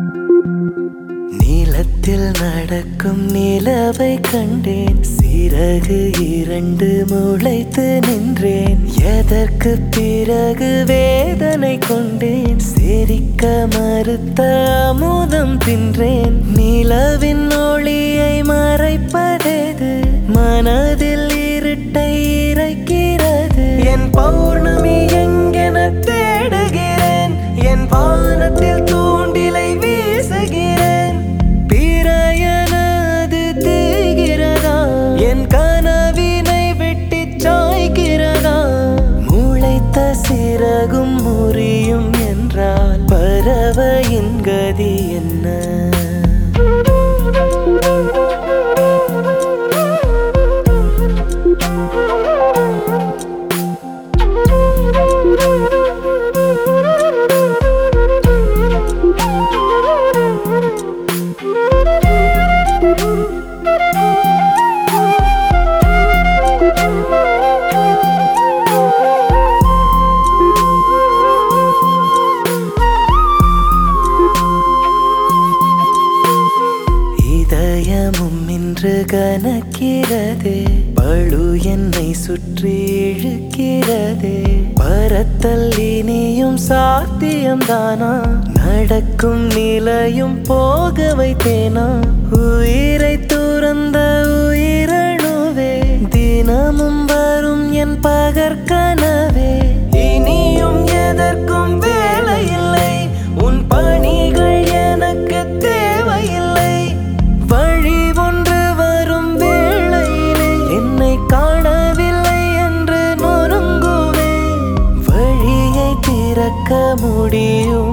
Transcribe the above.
நீலத்தில் நடக்கும் நிலவை கண்டேன், சிறகு இரண்டு முளைத்து நின்றேன். எதற்கு பிறகு வேதனை கொண்டேன், சிரிக்க மறுத்த அமுதம் தின்றேன். நிலவின் ஒளியை மறைப்பதேது, மனதில் இருட்டை இறைக்கிறது. என் பௌர்ணமி எங்கென தேடுகிறேன், என் வானத்தில் தூண்டிலை வீசுகிறேன். பிறையனது தேய்கிறதா, என் கனவினை வெட்டி சாய்கிறதா? முளைத்த சிறகும் முறியும் என்றால் பறவையின் கதி என்ன? இதயமும் இன்று கனக்கிறதே, பழு என்னை சுற்றி இழுக்கிறதே. பறத்தல் இனியும் சாத்தியம்தானா, நடக்கும் நிலையும் போக வைத்தேனா? உயிரை துறந்த உயிரணுவே, தினமும் வரும் என் பகற்கனவே. இனியும் எதற்கும் வேலையில்லை, உன் பணிகள் எனக்கு தேவையில்லை. வழி ஒன்று வரும் வேளையிலே என்னை காணவில்லை என்று நொறுங்குவே. வழியை திறக்க முடியும்